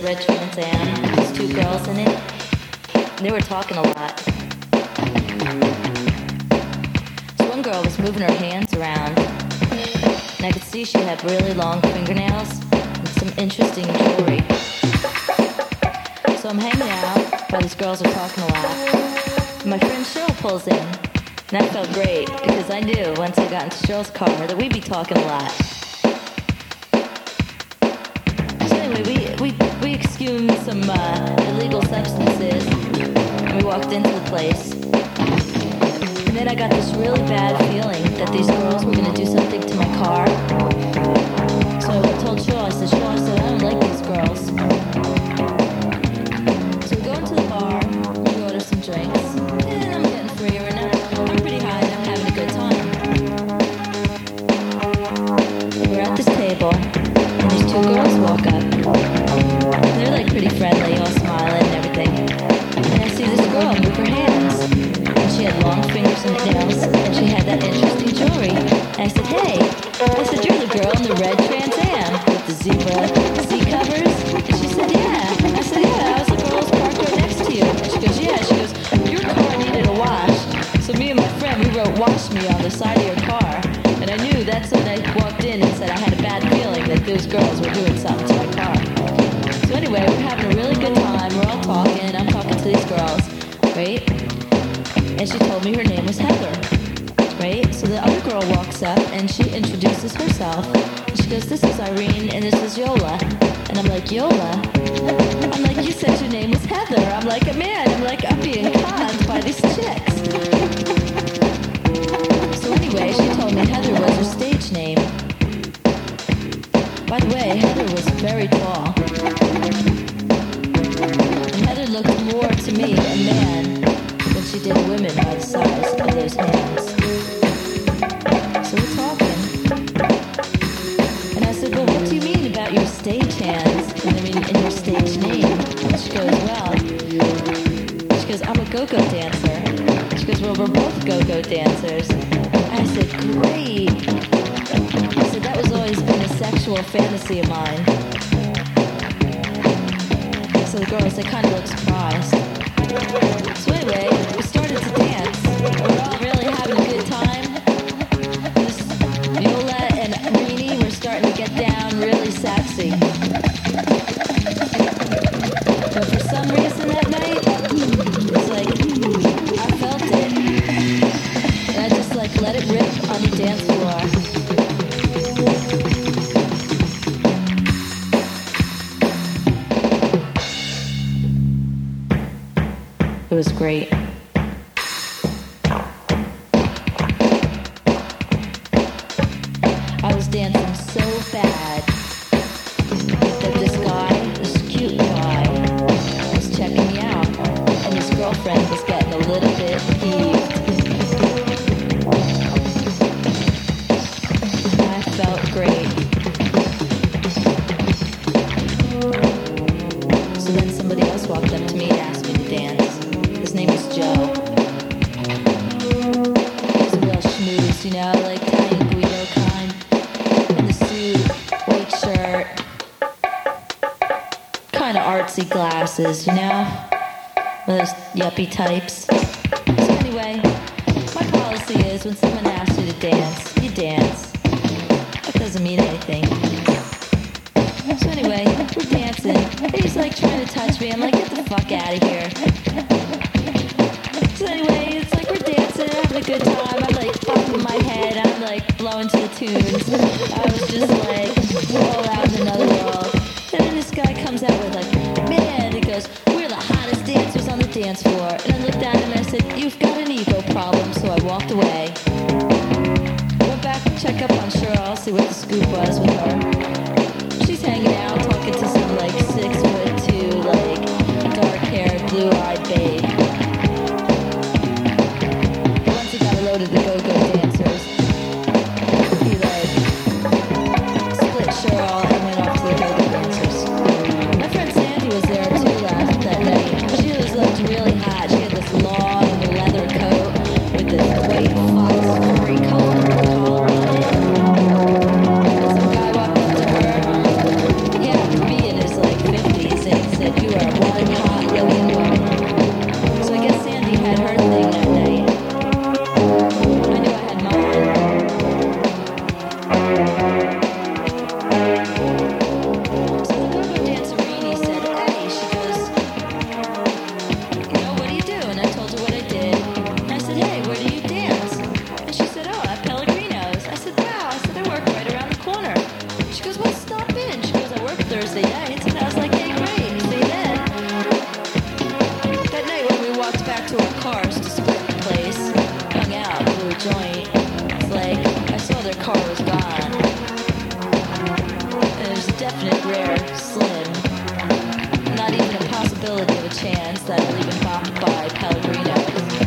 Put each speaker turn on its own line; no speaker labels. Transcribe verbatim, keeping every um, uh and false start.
red Trans Am. There's two girls in it. They were talking a lot. So one girl was moving her hands around, and I could see she had really long fingernails and some interesting jewelry. So I'm hanging out while these girls are talking a lot. And my friend Cheryl pulls in, and that felt great because I knew once I got into Cheryl's car that we'd be talking a lot. So anyway, we we we exhumed some uh, illegal substances, and we walked into the place. And then I got this really bad feeling that these girls were going to do something to my car. So I told Cheryl, I said, Cheryl, I said, I don't like these girls. So we go into the bar, we order some drinks, and I'm getting free, and I'm, I'm pretty high, and I'm having a good time. We're at this table, and these two girls walk up. They're like pretty friendly, all smiling and everything. And I see this girl move her hands. And she had long fingers and nails, and she had that interesting jewelry. And I said, hey, I said, you're the girl in the red Trans Am with the zebra seat covers? And she said, yeah. I said, yeah, I was the girl who's parked right next to you. And she goes, yeah. She goes, your car needed a wash. So me and my friend, we wrote wash me on the side of your car. And I knew that's when I walked in and said I had a bad feeling that those girls were doing something to my car. So anyway, we're having a really good time. We're all talking. I'm talking to these girls, right? And she told me her name was Heather, right? So the other girl walks up and she introduces herself. And she goes, this is Irene and this is Yola. And I'm like, Yola? I'm like, you said your name was Heather. I'm like, man, I'm like, I'm being conned by these chicks. So anyway, she told me Heather was her stage name. By the way, Heather was very tall. And Heather looked more to me a man than she did women by the size of those hands. So we're talking. And I said, well, what do you mean about your stage hands? And I mean, in your stage name? And she goes, well, she goes, I'm a go-go dancer. She goes, well, we're both go-go dancers. I said, great. I said, that was always been a sexual fantasy of mine. So the girls, they kind of looked surprised. So anyway, we started to dance. We were all really having a good time. This Yola and Rini were starting to get down really sexy. But for some reason that night, it's like, I felt it. And I just like let it rip on the dance floor. It was great. I was dancing so bad that this guy, this cute guy, was checking me out, and his girlfriend was getting a little bit peeved. I felt great. So then somebody else walked up to me and asked me to dance. His name was Joe. He was a real schmooze, you know, like Italian Guido kind. In the suit, white shirt, kind of artsy glasses, you know? Those yuppie types. So anyway, my policy is when someone asks you to dance, you dance. That doesn't mean anything. So anyway, we're dancing. And he's like trying to touch me. I'm like, get the fuck out of here. So anyway, it's like we're dancing, having a good time. I'm like popping my head, I'm like blowing to the tunes. I was just like, roll out in another world. And then this guy comes out with like, man, he goes, we're the hottest dancers on the dance floor. And I looked at him and I said, you've got an ego problem. So I walked away. Went back to check up on Cheryl, see what the scoop was with her. She's hanging out, talking to some like six foot two, like dark haired, blue eyed babe. Once he got a load of the go-go dancers, he like split Cheryl and went off to the go-go dancers. My friend Sandy was there too last that night. She was looked really hot. She had this long leather coat with this white fox furry collar collar on it. And some guy walked up to her. He happened to be in his like fifties and walked back to our cars to split the place, hung out, blew a joint. It's like I saw their car was gone. And there's a definite rare, slim, not even a possibility of a chance that I'll even bop by Pellegrino's.